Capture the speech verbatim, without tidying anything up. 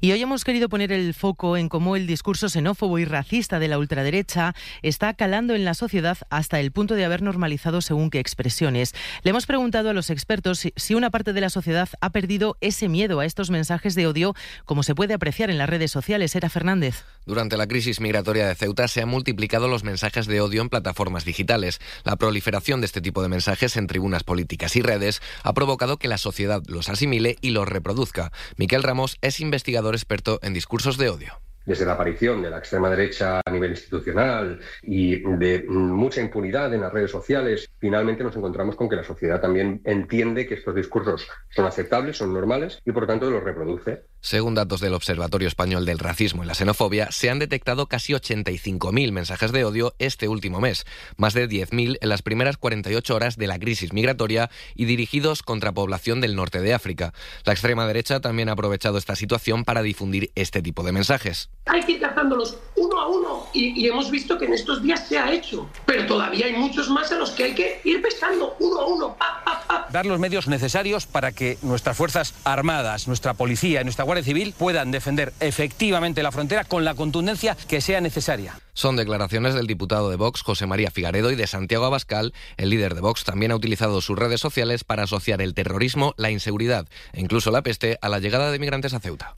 Y hoy hemos querido poner el foco en cómo el discurso xenófobo y racista de la ultraderecha está calando en la sociedad hasta el punto de haber normalizado según qué expresiones. Le hemos preguntado a los expertos si, si una parte de la sociedad ha perdido ese miedo a estos mensajes de odio, como se puede apreciar en las redes sociales. Era Fernández. Durante la crisis migratoria de Ceuta se han multiplicado los mensajes de odio en plataformas digitales. La proliferación de este tipo de mensajes en tribunas políticas y redes ha provocado que la sociedad los asimile y los reproduzca. Miquel Ramos es investigador experto en discursos de odio. Desde la aparición de la extrema derecha a nivel institucional y de mucha impunidad en las redes sociales, finalmente nos encontramos con que la sociedad también entiende que estos discursos son aceptables, son normales y por tanto los reproduce. Según datos del Observatorio Español del Racismo y la Xenofobia, se han detectado casi ochenta y cinco mil mensajes de odio este último mes, más de diez mil en las primeras cuarenta y ocho horas de la crisis migratoria y dirigidos contra población del norte de África. La extrema derecha también ha aprovechado esta situación para difundir este tipo de mensajes. Hay que ir cazándolos uno a uno y, y hemos visto que en estos días se ha hecho, pero todavía hay muchos más a los que hay que ir pescando uno a uno. Pa, pa, pa. Dar los medios necesarios para que nuestras Fuerzas Armadas, nuestra Policía y nuestra Guardia Civil puedan defender efectivamente la frontera con la contundencia que sea necesaria. Son declaraciones del diputado de Vox, José María Figaredo, y de Santiago Abascal. El líder de Vox también ha utilizado sus redes sociales para asociar el terrorismo, la inseguridad e incluso la peste a la llegada de migrantes a Ceuta.